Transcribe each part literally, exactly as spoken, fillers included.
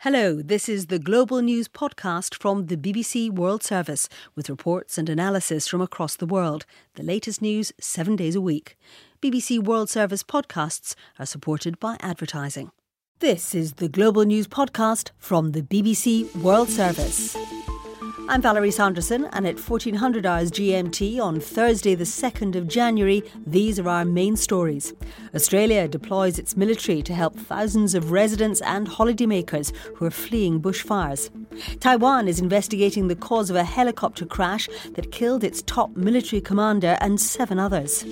Hello, this is the Global News podcast from the B B C World Service with reports and analysis from across the world. The latest news seven days a week. B B C World Service podcasts are supported by advertising. This is the Global News podcast from the B B C World Service. I'm Valerie Sanderson, and at fourteen hundred hours G M T on Thursday the second of January, these are our main stories. Australia deploys its military to help thousands of residents and holidaymakers who are fleeing bushfires. Taiwan is investigating the cause of a helicopter crash that killed its top military commander and seven others.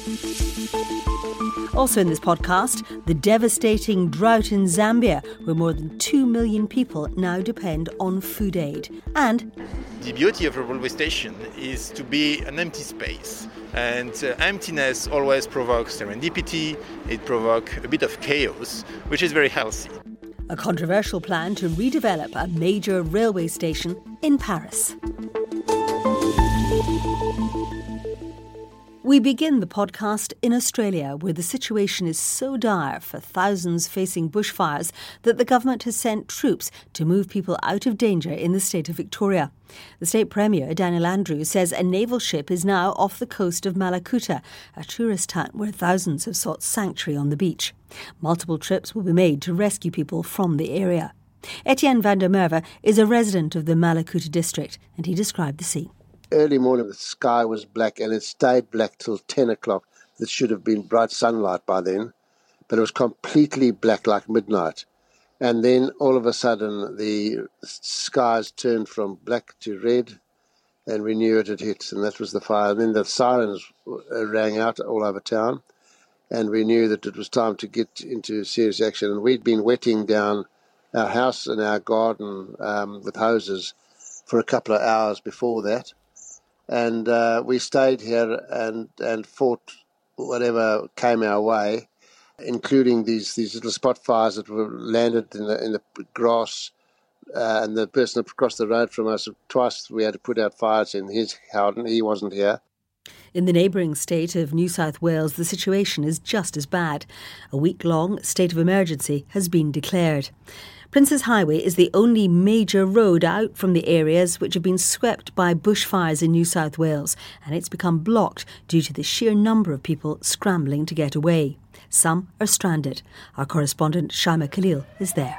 Also in this podcast, the devastating drought in Zambia, where more than two million people now depend on food aid. And the beauty of a railway station is to be an empty space. And uh, emptiness always provokes serendipity, it provokes a bit of chaos, which is very healthy. A controversial plan to redevelop a major railway station in Paris. We begin the podcast in Australia, where the situation is so dire for thousands facing bushfires that the government has sent troops to move people out of danger in the state of Victoria. The State Premier, Daniel Andrews, says a naval ship is now off the coast of Mallacoota, a tourist town where thousands have sought sanctuary on the beach. Multiple trips will be made to rescue people from the area. Etienne van der Merwe is a resident of the Mallacoota district, and he described the scene. Early morning, the sky was black, and it stayed black till ten o'clock. It should have been bright sunlight by then, but it was completely black like midnight. And then all of a sudden, the skies turned from black to red, and we knew it had hit, and that was the fire. And then the sirens rang out all over town, and we knew that it was time to get into serious action. And we'd been wetting down our house and our garden um, with hoses for a couple of hours before that. And uh, we stayed here and, and fought whatever came our way, including these, these little spot fires that were landed in the, in the grass. Uh, and the person across the road from us, twice we had to put out fires in his garden. He wasn't here. In the neighbouring state of New South Wales, the situation is just as bad. A week-long state of emergency has been declared. Princes Highway is the only major road out from the areas which have been swept by bushfires in New South Wales, and it's become blocked due to the sheer number of people scrambling to get away. Some are stranded. Our correspondent Shaima Khalil is there.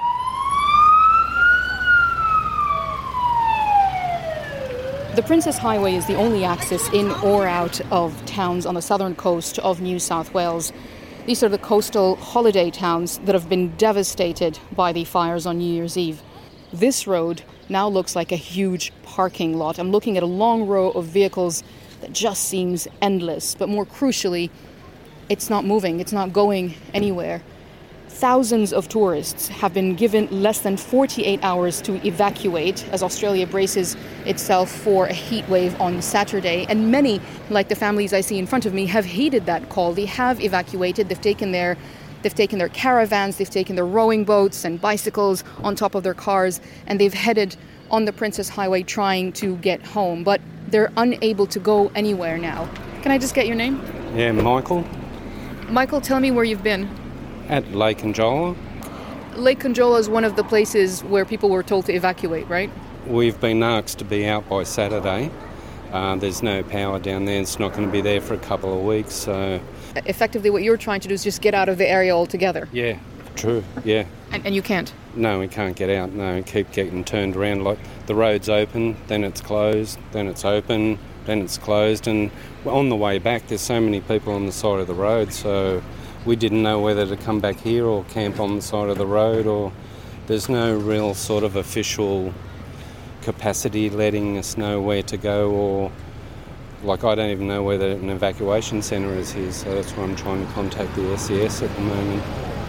The Princes Highway is the only access in or out of towns on the southern coast of New South Wales. These are the coastal holiday towns that have been devastated by the fires on New Year's Eve. This road now looks like a huge parking lot. I'm looking at a long row of vehicles that just seems endless, but more crucially, it's not moving, it's not going anywhere. Thousands of tourists have been given less than forty-eight hours to evacuate as Australia braces itself for a heat wave on Saturday. And many, like the families I see in front of me, have heeded that call. They have evacuated. They've taken their they've taken their caravans, they've taken their rowing boats and bicycles on top of their cars, and they've headed on the Princes Highway trying to get home. But they're unable to go anywhere now. Can I just get your name? Yeah, Michael. Michael, tell me where you've been. At Lake Conjola. Lake Conjola is one of the places where people were told to evacuate, right? We've been asked to be out by Saturday. Uh, there's no power down there. It's not going to be there for a couple of weeks. So, effectively, what you're trying to do is just get out of the area altogether. Yeah, true, yeah. And, and you can't? No, we can't get out. No, we keep getting turned around. Like the road's open, then it's closed, then it's open, then it's closed. And on the way back, there's so many people on the side of the road, so we didn't know whether to come back here or camp on the side of the road, or there's no real sort of official capacity letting us know where to go, or like I don't even know whether an evacuation centre is here, so that's why I'm trying to contact the S E S at the moment.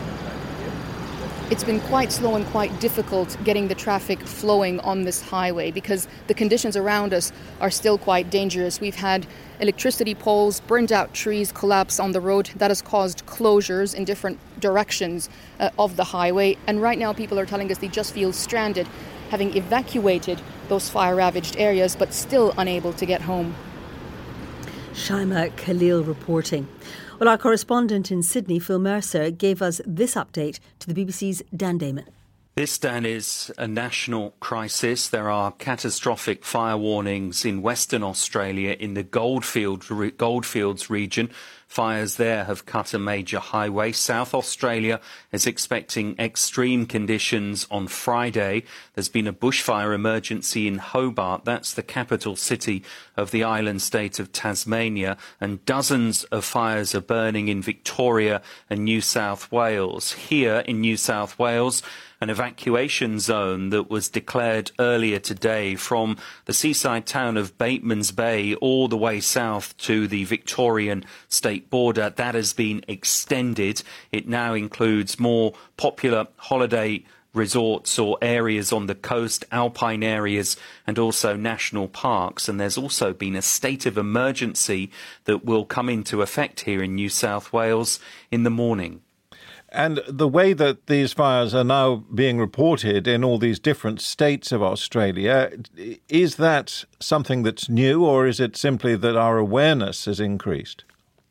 It's been quite slow and quite difficult getting the traffic flowing on this highway because the conditions around us are still quite dangerous. We've had electricity poles, burned out trees collapse on the road. That has caused closures in different directions uh, of the highway. And right now people are telling us they just feel stranded, having evacuated those fire-ravaged areas, but still unable to get home. Shaima Khalil reporting. Well, our correspondent in Sydney, Phil Mercer, gave us this update to the B B C's Dan Damon. This, Dan, is a national crisis. There are catastrophic fire warnings in Western Australia in the Goldfield, Goldfields region. Fires there have cut a major highway. South Australia is expecting extreme conditions on Friday. There's been a bushfire emergency in Hobart. That's the capital city of the island state of Tasmania. And dozens of fires are burning in Victoria and New South Wales. Here in New South Wales, an evacuation zone that was declared earlier today from the seaside town of Batemans Bay all the way south to the Victorian state border. That has been extended. It now includes more popular holiday resorts or areas on the coast, alpine areas, and also national parks. And there's also been a state of emergency that will come into effect here in New South Wales in the morning. And the way that these fires are now being reported in all these different states of Australia, is that something that's new, or is it simply that our awareness has increased?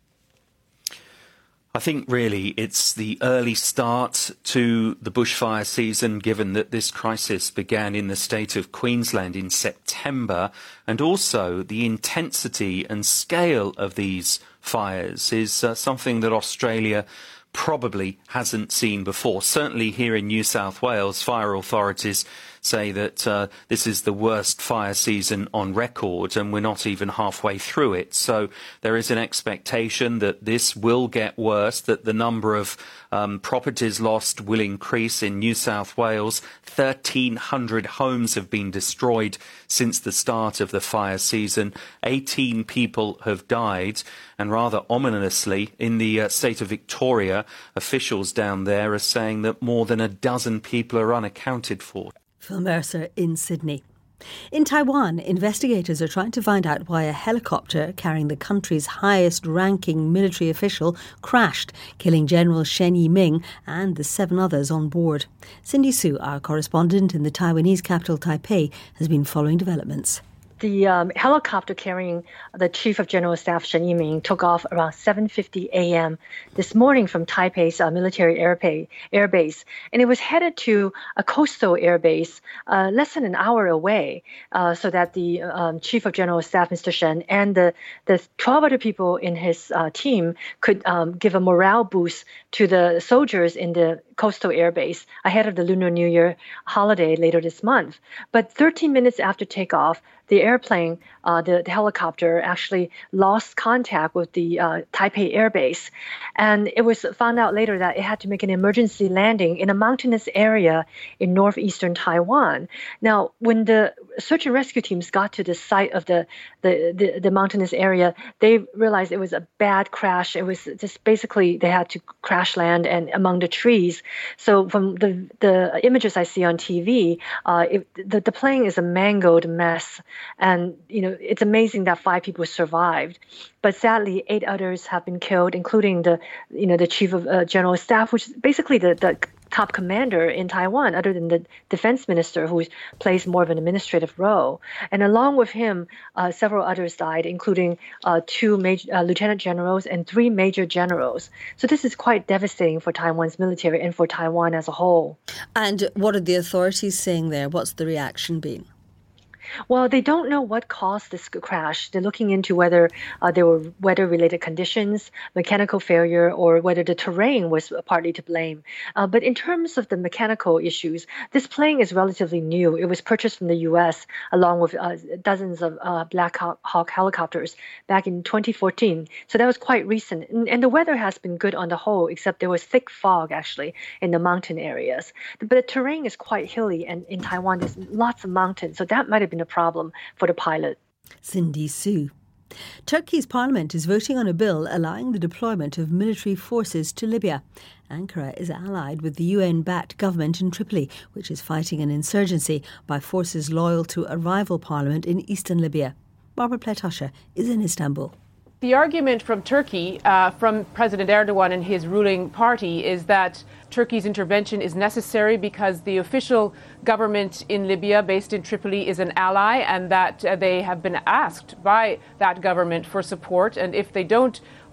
I think really it's the early start to the bushfire season, given that this crisis began in the state of Queensland in September, and also the intensity and scale of these fires is uh, something that Australia probably hasn't seen before. Certainly here in New South Wales, fire authorities say that uh, this is the worst fire season on record, and we're not even halfway through it. So there is an expectation that this will get worse, that the number of um, properties lost will increase in New South Wales. thirteen hundred homes have been destroyed since the start of the fire season. eighteen people have died. And rather ominously, in the uh, state of Victoria, officials down there are saying that more than a dozen people are unaccounted for. Phil Mercer in Sydney. In Taiwan, investigators are trying to find out why a helicopter carrying the country's highest-ranking military official crashed, killing General Shen Yiming and the seven others on board. Cindy Su, our correspondent in the Taiwanese capital Taipei, has been following developments. The um, helicopter carrying the Chief of General Staff Shen Yiming took off around seven fifty a.m. this morning from Taipei's uh, military airbase, airbase, and it was headed to a coastal airbase uh, less than an hour away, uh, so that the um, Chief of General Staff, Mister Shen, and the, the twelve other people in his uh, team could um, give a morale boost to the soldiers in the coastal airbase ahead of the Lunar New Year holiday later this month. But thirteen minutes after takeoff, the airplane, uh, the, the helicopter, actually lost contact with the uh, Taipei Air Base. And it was found out later that it had to make an emergency landing in a mountainous area in northeastern Taiwan. Now, when the search and rescue teams got to the site of the, the, the, the mountainous area, they realized it was a bad crash. It was just basically they had to crash land and among the trees. So from the, the images I see on T V, uh, it, the, the plane is a mangled mess. And, you know, it's amazing that five people survived. But sadly, eight others have been killed, including the, you know, the chief of uh, general staff, which is basically the, the top commander in Taiwan, other than the defense minister, who plays more of an administrative role. And along with him, uh, several others died, including uh, two major, uh, lieutenant generals and three major generals. So this is quite devastating for Taiwan's military and for Taiwan as a whole. And what are the authorities saying there? What's the reaction been? Well, they don't know what caused this crash. They're looking into whether uh, there were weather-related conditions, mechanical failure, or whether the terrain was partly to blame. Uh, but in terms of the mechanical issues, this plane is relatively new. It was purchased from the U S along with uh, dozens of uh, Black Hawk helicopters back in twenty fourteen. So that was quite recent. And, and the weather has been good on the whole, except there was thick fog, actually, in the mountain areas. But the terrain is quite hilly, and in Taiwan, there's lots of mountains. So that might have been a problem for the pilot. Cindy Su. Turkey's parliament is voting on a bill allowing the deployment of military forces to Libya. Ankara is allied with the U N-backed government in Tripoli, which is fighting an insurgency by forces loyal to a rival parliament in eastern Libya. Barbara Pletasha is in Istanbul. The argument from Turkey, uh, from President Erdogan and his ruling party, is that Turkey's intervention is necessary because the official government in Libya, based in Tripoli, is an ally, and that uh, they have been asked by that government for support. And if they don't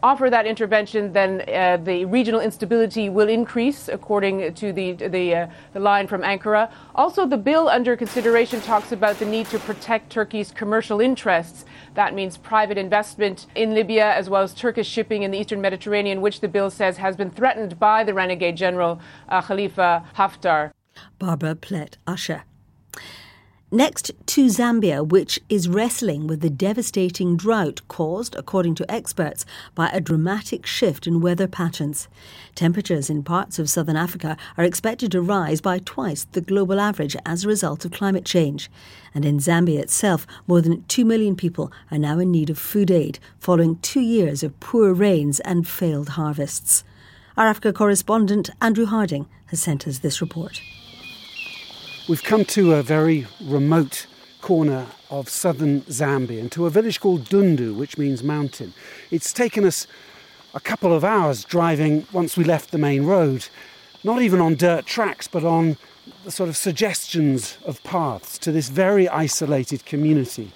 offer that intervention, then uh, the regional instability will increase, according to the the, uh, the line from Ankara. Also, the bill under consideration talks about the need to protect Turkey's commercial interests. That means private investment in Libya, as well as Turkish shipping in the eastern Mediterranean, which the bill says has been threatened by the renegade general uh, Khalifa Haftar. Barbara Plett-Usher. Next to Zambia, which is wrestling with the devastating drought caused, according to experts, by a dramatic shift in weather patterns. Temperatures in parts of southern Africa are expected to rise by twice the global average as a result of climate change. And in Zambia itself, more than two million people are now in need of food aid, following two years of poor rains and failed harvests. Our Africa correspondent, Andrew Harding, has sent us this report. We've come to a very remote corner of southern Zambia and to a village called Dundu, which means mountain. It's taken us a couple of hours driving once we left the main road, not even on dirt tracks, but on the sort of suggestions of paths to this very isolated community.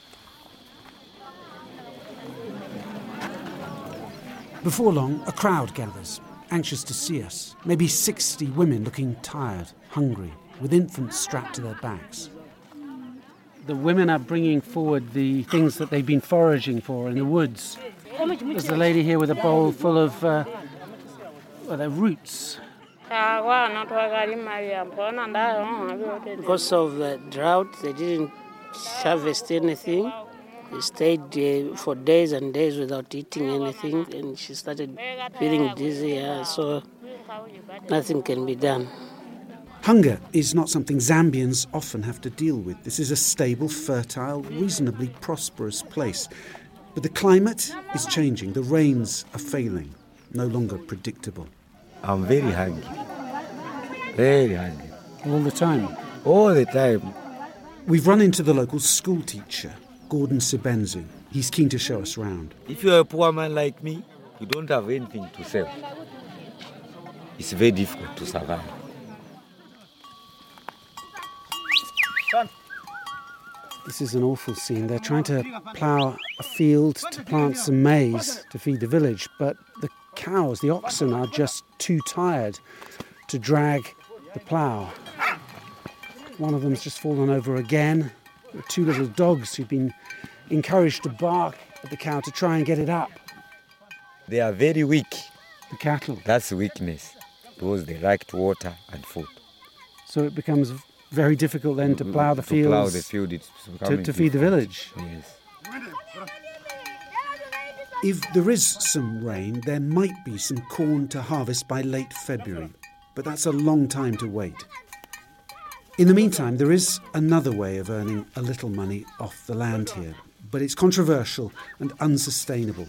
Before long, a crowd gathers, anxious to see us. Maybe sixty women looking tired, hungry, with infants strapped to their backs. The women are bringing forward the things that they've been foraging for in the woods. There's a lady here with a bowl full of uh, well, they're roots. Because of the drought, they didn't harvest anything. They stayed uh, for days and days without eating anything, and she started feeling dizzy, uh, so nothing can be done. Hunger is not something Zambians often have to deal with. This is a stable, fertile, reasonably prosperous place. But the climate is changing. The rains are failing, no longer predictable. I'm very hungry. Very hungry. All the time? All the time. We've run into the local school teacher, Gordon Sibenzu. He's keen to show us round. If you're a poor man like me, you don't have anything to sell. It's very difficult to survive. This is an awful scene. They're trying to plough a field to plant some maize to feed the village, but the cows, the oxen, are just too tired to drag the plough. One of them's just fallen over again. There are two little dogs who've been encouraged to bark at the cow to try and get it up. They are very weak. The cattle? That's weakness, because they like water and food. So it becomes very difficult then to plough the to fields plough the field, it's to, to feed the village. Yes. If there is some rain, there might be some corn to harvest by late February, but that's a long time to wait. In the meantime, there is another way of earning a little money off the land here, but it's controversial and unsustainable.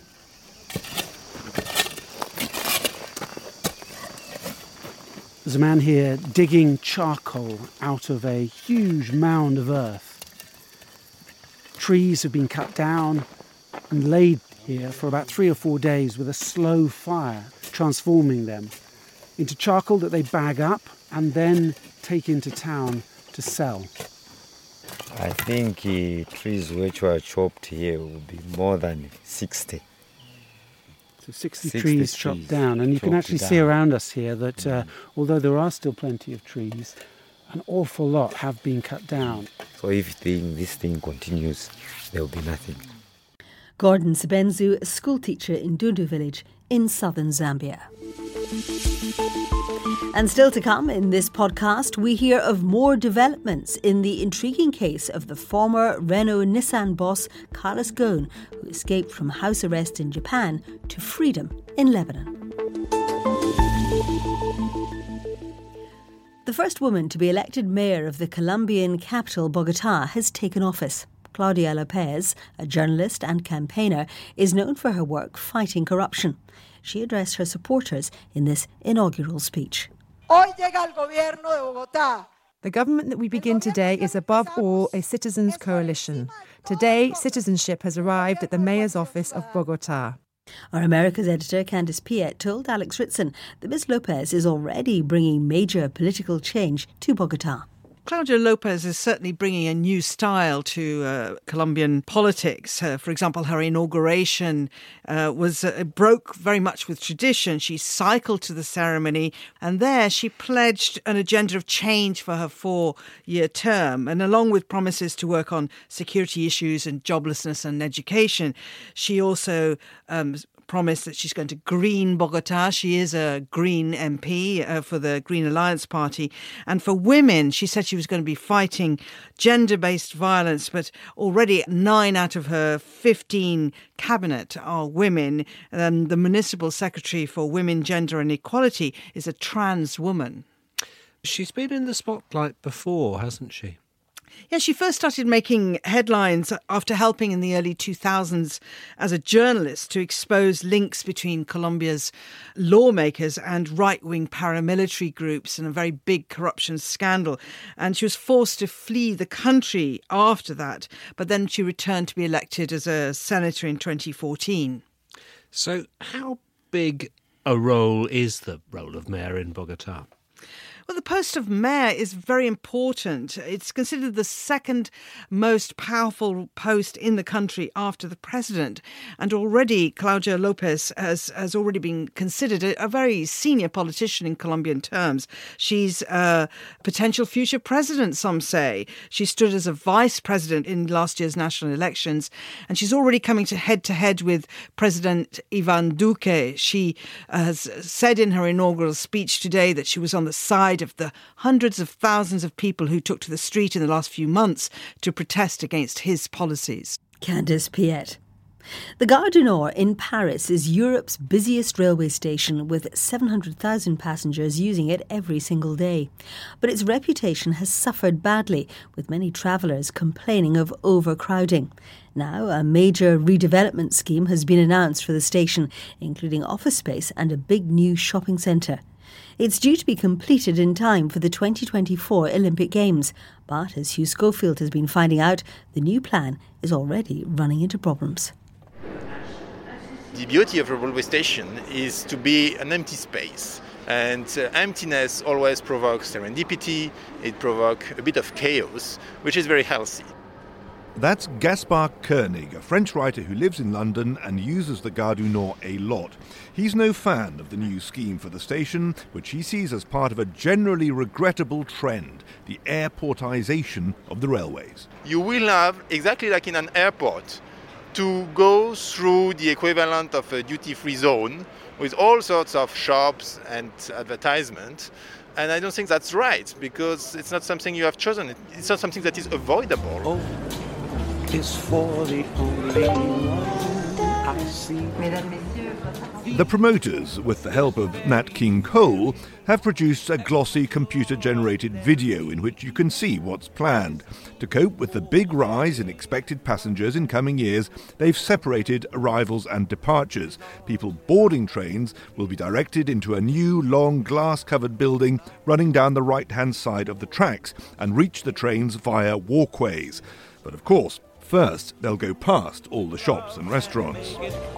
There's a man here digging charcoal out of a huge mound of earth. Trees have been cut down and laid here for about three or four days with a slow fire, transforming them into charcoal that they bag up and then take into town to sell. I think uh, trees which were chopped here will be more than sixty. So sixty, sixty trees, trees chopped down, and you can actually down. see around us here that uh, although there are still plenty of trees, an awful lot have been cut down. So if thing, this thing continues, there will be nothing. Gordon Sibenzu, a school teacher in Dundu village in southern Zambia. And still to come in this podcast, we hear of more developments in the intriguing case of the former Renault-Nissan boss Carlos Ghosn, who escaped from house arrest in Japan to freedom in Lebanon. The first woman to be elected mayor of the Colombian capital, Bogotá, has taken office. Claudia Lopez, a journalist and campaigner, is known for her work fighting corruption. She addressed her supporters in this inaugural speech. The government that we begin today is above all a citizens' coalition. Today, citizenship has arrived at the mayor's office of Bogotá. Our America's editor, Candice Piet, told Alex Ritson that Miz Lopez is already bringing major political change to Bogotá. Claudia Lopez is certainly bringing a new style to uh, Colombian politics. Uh, for example, her inauguration uh, was uh, broke very much with tradition. She cycled to the ceremony, and there she pledged an agenda of change for her four-year term. And along with promises to work on security issues and joblessness and education, she also um, promised that she's going to green Bogota. She is a Green M P uh, for the Green Alliance Party. And for women, she said she was going to be fighting gender-based violence, but already nine out of her fifteen cabinet are women. Um, the Municipal Secretary for Women, Gender and Equality is a trans woman. She's been in the spotlight before, hasn't she? Yeah, she first started making headlines after helping in the early two thousands as a journalist to expose links between Colombia's lawmakers and right-wing paramilitary groups in a very big corruption scandal. And she was forced to flee the country after that, but then she returned to be elected as a senator in twenty fourteen. So how big a role is the role of mayor in Bogota? Well, the post of mayor is very important. It's considered the second most powerful post in the country after the president. And already Claudia Lopez has, has already been considered a, a very senior politician in Colombian terms. She's a potential future president, some say. She stood as a vice president in last year's national elections, and she's already coming to head-to-head with President Ivan Duque. She has said in her inaugural speech today that she was on the side of the hundreds of thousands of people who took to the street in the last few months to protest against his policies. Candice Piette. The Gare du Nord in Paris is Europe's busiest railway station, with seven hundred thousand passengers using it every single day. But its reputation has suffered badly, with many travellers complaining of overcrowding. Now, a major redevelopment scheme has been announced for the station, including office space and a big new shopping centre. It's due to be completed in time for the twenty twenty-four Olympic Games, but as Hugh Schofield has been finding out, the new plan is already running into problems. The beauty of a railway station is to be an empty space, and uh, emptiness always provokes serendipity, it provokes a bit of chaos, which is very healthy. That's Gaspard Koenig, a French writer who lives in London and uses the Gare du Nord a lot. He's no fan of the new scheme for the station, which he sees as part of a generally regrettable trend, the airportisation of the railways. You will have, exactly like in an airport, to go through the equivalent of a duty-free zone with all sorts of shops and advertisement. And I don't think that's right, because it's not something you have chosen. It's not something that is avoidable. Oh, it's for the only one I see. The promoters, with the help of Nat King Cole, have produced a glossy computer-generated video in which you can see what's planned. To cope with the big rise in expected passengers in coming years, they've separated arrivals and departures. People boarding trains will be directed into a new, long, glass-covered building running down the right-hand side of the tracks and reach the trains via walkways. But of course, first they'll go past all the shops and restaurants.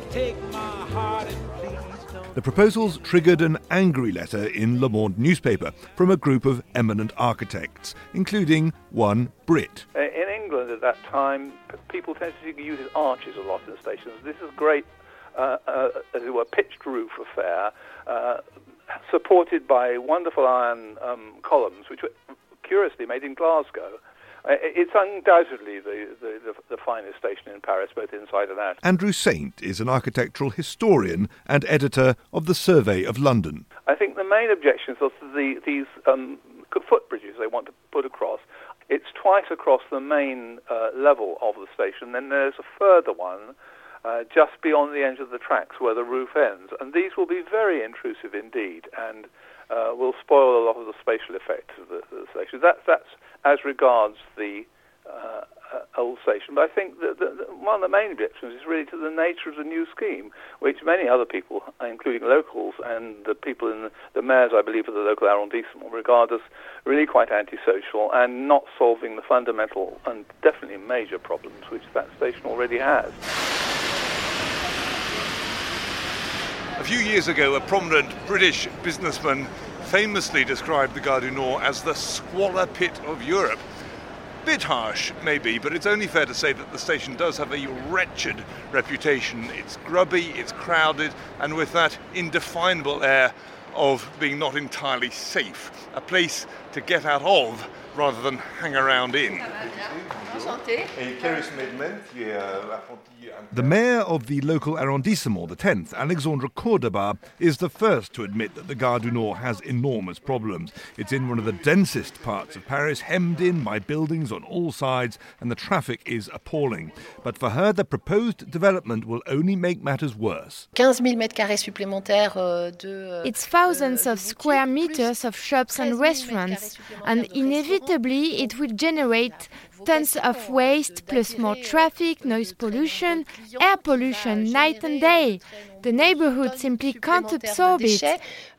The proposals triggered an angry letter in Le Monde newspaper from a group of eminent architects, including one Brit. In England at that time, people tended to use arches a lot in the stations. This is great, uh, uh, as it were, pitched roof affair, uh, supported by wonderful iron um, columns, which were curiously made in Glasgow. It's undoubtedly the, the, the, the finest station in Paris, both inside and out. Andrew Saint is an architectural historian and editor of the Survey of London. I think the main objections are to the, these um, footbridges they want to put across. It's twice across the main uh, level of the station. Then there's a further one uh, just beyond the end of the tracks where the roof ends. And these will be very intrusive indeed, and uh, will spoil a lot of the spatial effects of the, the station. That, that's as regards the uh, uh, old station. But I think that the, the, one of the main objections is really to the nature of the new scheme, which many other people, including locals and the people in the, the mayors, I believe, of the local arrondissement, regard as really quite antisocial and not solving the fundamental and definitely major problems which that station already has. A few years ago, a prominent British businessman famously described the Gare du Nord as the squalor pit of Europe. Bit harsh, maybe, but it's only fair to say that the station does have a wretched reputation. It's grubby, it's crowded, and with that indefinable air of being not entirely safe. A place to get out of rather than hang around in. The mayor of the local arrondissement, the tenth, Alexandre Cordoba, is the first to admit that the Gare du Nord has enormous problems. It's in one of the densest parts of Paris, hemmed in by buildings on all sides, and the traffic is appalling. But for her, the proposed development will only make matters worse. It's thousands of square meters of shops and restaurants, and inevitably it will generate tons of waste, plus more traffic, noise pollution, air pollution night and day. The neighborhood simply can't absorb it.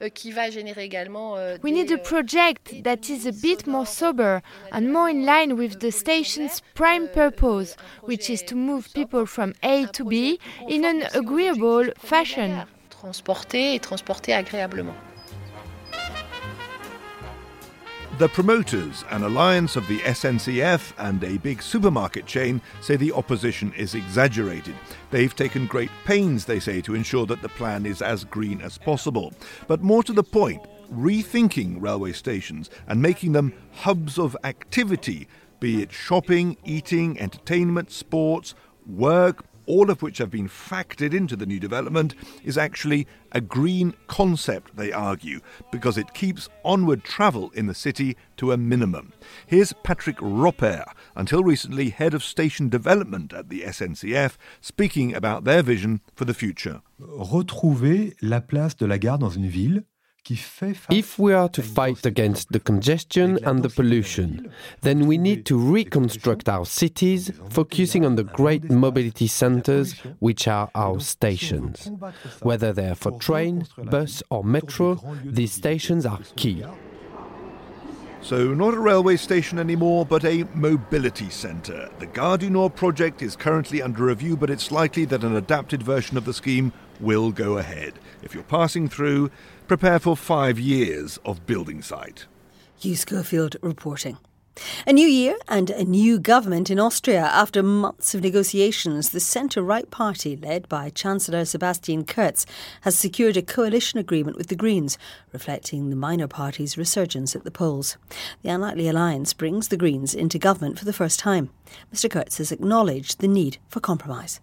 We need a project that is a bit more sober and more in line with the station's prime purpose, which is to move people from A to B in an agreeable fashion. Transporter et transporter agréablement. The promoters, an alliance of the S N C F and a big supermarket chain, say the opposition is exaggerated. They've taken great pains, they say, to ensure that the plan is as green as possible. But more to the point, rethinking railway stations and making them hubs of activity, be it shopping, eating, entertainment, sports, work, all of which have been factored into the new development, is actually a green concept, they argue, because it keeps onward travel in the city to a minimum. Here's Patrick Ropper, until recently head of station development at the S N C F, speaking about their vision for the future. Retrouver la place de la gare dans une ville. If we are to fight against the congestion and the pollution, then we need to reconstruct our cities, focusing on the great mobility centres, which are our stations. Whether they are for train, bus or metro, these stations are key. So not a railway station anymore, but a mobility centre. The Gare du Nord project is currently under review, but it's likely that an adapted version of the scheme will go ahead. If you're passing through, prepare for five years of building site. Hugh Schofield reporting. A new year and a new government in Austria. After months of negotiations, the centre-right party, led by Chancellor Sebastian Kurz, has secured a coalition agreement with the Greens, reflecting the minor party's resurgence at the polls. The unlikely alliance brings the Greens into government for the first time. Mister Kurz has acknowledged the need for compromise.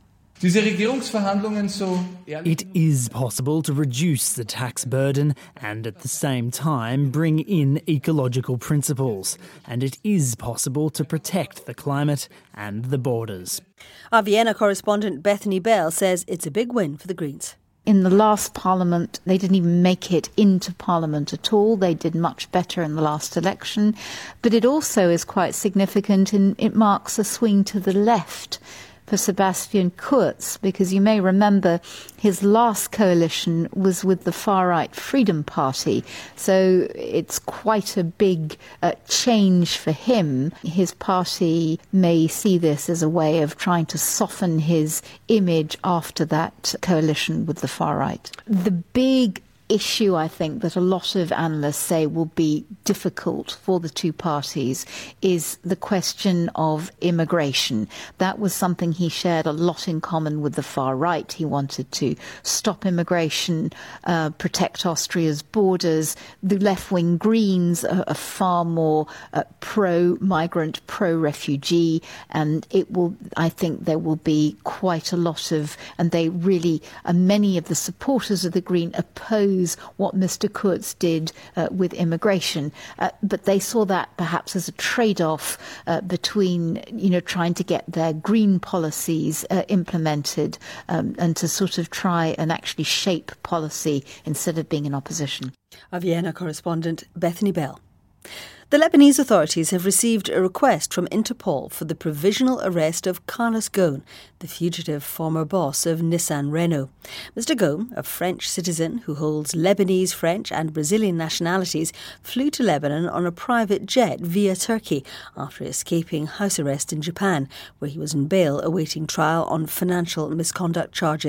It is possible to reduce the tax burden and at the same time bring in ecological principles. And it is possible to protect the climate and the borders. Our Vienna correspondent Bethany Bell says it's a big win for the Greens. In the last parliament, they didn't even make it into parliament at all. They did much better in the last election. But it also is quite significant and it marks a swing to the left for Sebastian Kurz, because you may remember his last coalition was with the far-right Freedom Party. So it's quite a big uh, change for him. His party may see this as a way of trying to soften his image after that coalition with the far-right. The big issue, I think, that a lot of analysts say will be difficult for the two parties is the question of immigration. That was something he shared a lot in common with the far right. He wanted to stop immigration, uh, protect Austria's borders. The left-wing Greens are, are far more uh, pro-migrant, pro-refugee, and it will, I think there will be quite a lot of, and they really, uh, many of the supporters of the Green oppose what Mister Kurz did uh, with immigration, uh, but they saw that perhaps as a trade-off uh, between, you know, trying to get their green policies uh, implemented um, and to sort of try and actually shape policy instead of being in opposition. Our Vienna correspondent Bethany Bell. The Lebanese authorities have received a request from Interpol for the provisional arrest of Carlos Ghosn, the fugitive former boss of Nissan Renault. Mister Ghosn, a French citizen who holds Lebanese, French and Brazilian nationalities, flew to Lebanon on a private jet via Turkey after escaping house arrest in Japan, where he was on bail awaiting trial on financial misconduct charges.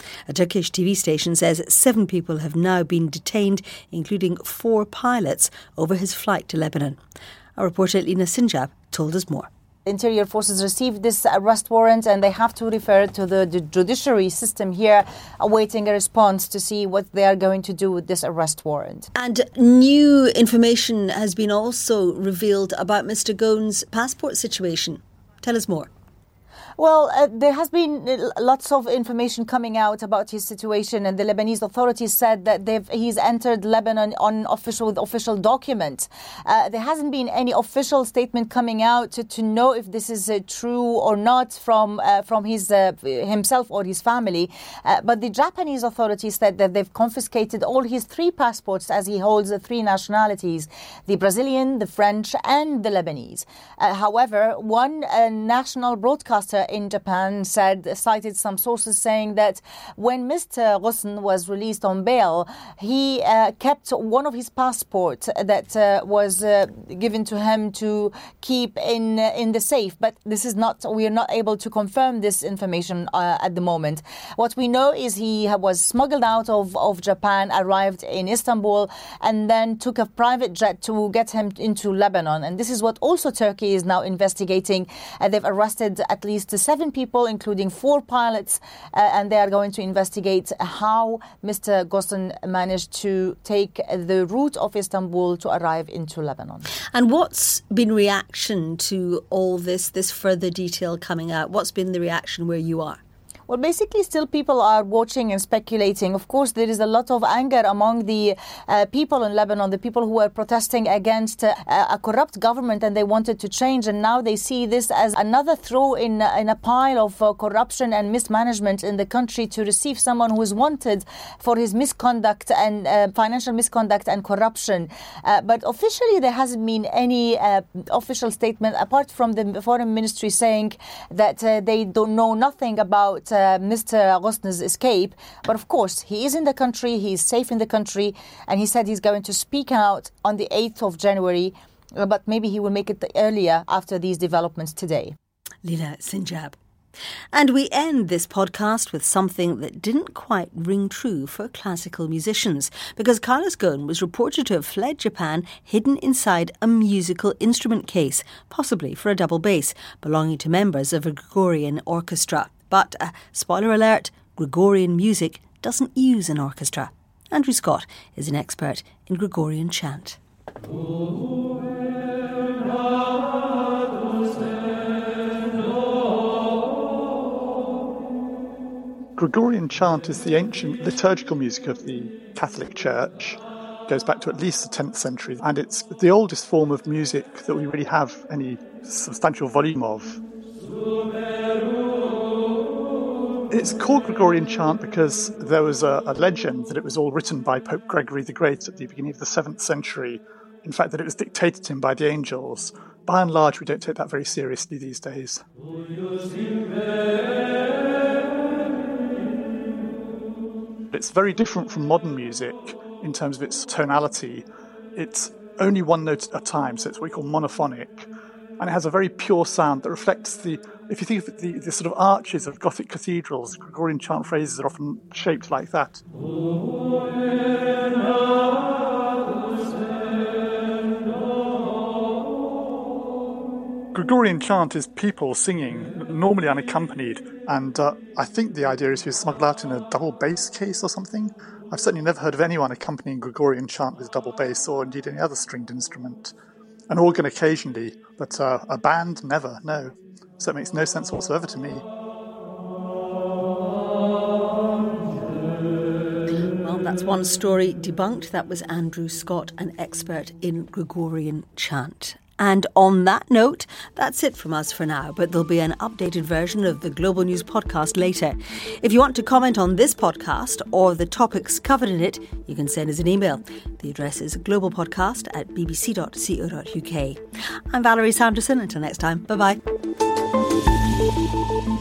A Turkish T V station says seven people have now been detained, including four pilots, over his flight to Lebanon. Our reporter Lina Sinjab told us more. Interior forces received this arrest warrant and they have to refer to the judiciary system here, awaiting a response to see what they are going to do with this arrest warrant. And new information has been also revealed about Mister Ghosn's passport situation. Tell us more. Well, uh, there has been lots of information coming out about his situation, and the Lebanese authorities said that they've, he's entered Lebanon on official with official documents. Uh, there hasn't been any official statement coming out to, to know if this is uh, true or not from uh, from his uh, himself or his family. Uh, but the Japanese authorities said that they've confiscated all his three passports, as he holds the three nationalities: the Brazilian, the French, and the Lebanese. Uh, however, one uh, national broadcaster in Japan said, cited some sources saying that when Mister Ghosn was released on bail, he uh, kept one of his passports that uh, was uh, given to him to keep in uh, in the safe. But this is not, we are not able to confirm this information uh, at the moment. What we know is he was smuggled out of, of Japan, arrived in Istanbul, and then took a private jet to get him into Lebanon. And this is what also Turkey is now investigating. Uh, they've arrested at least seven people, including four pilots, uh, and they are going to investigate how Mister Ghosn managed to take the route of Istanbul to arrive into Lebanon. And what's been reaction to all this, this further detail coming out? What's been the reaction where you are? Well, basically, still people are watching and speculating. Of course, there is a lot of anger among the uh, people in Lebanon, the people who are protesting against uh, a corrupt government, and they wanted to change. And now they see this as another throw in, in a pile of uh, corruption and mismanagement in the country to receive someone who is wanted for his misconduct and uh, financial misconduct and corruption. Uh, but officially, there hasn't been any uh, official statement apart from the foreign ministry saying that uh, they don't know nothing about uh, Uh, Mister Ghosn's escape. But of course, he is in the country, he is safe in the country, and he said he's going to speak out on the eighth of January, uh, but maybe he will make it earlier after these developments today. Lina Sinjab. And we end this podcast with something that didn't quite ring true for classical musicians, because Carlos Ghosn was reported to have fled Japan hidden inside a musical instrument case, possibly for a double bass, belonging to members of a Gregorian orchestra. But, uh, spoiler alert, Gregorian music doesn't use an orchestra. Andrew Scott is an expert in Gregorian chant. Gregorian chant is the ancient liturgical music of the Catholic Church. It goes back to at least the tenth century, and it's the oldest form of music that we really have any substantial volume of. It's called Gregorian chant because there was a, a legend that it was all written by Pope Gregory the Great at the beginning of the seventh century. In fact, that it was dictated to him by the angels. By and large, we don't take that very seriously these days. It's very different from modern music in terms of its tonality. It's only one note at a time, so it's what we call monophonic. And it has a very pure sound that reflects the, if you think of the, the sort of arches of Gothic cathedrals, Gregorian chant phrases are often shaped like that. Gregorian chant is people singing, normally unaccompanied, and uh, I think the idea is he was smuggled out in a double bass case or something. I've certainly never heard of anyone accompanying Gregorian chant with double bass or indeed any other stringed instrument. An organ occasionally, but uh, a band, never, no. So it makes no sense whatsoever to me. Well, that's one story debunked. That was Andrew Scott, an expert in Gregorian chant. And on that note, that's it from us for now, but there'll be an updated version of the Global News podcast later. If you want to comment on this podcast or the topics covered in it, you can send us an email. The address is globalpodcast at bbc dot co dot uk. I'm Valerie Sanderson. Until next time, bye-bye.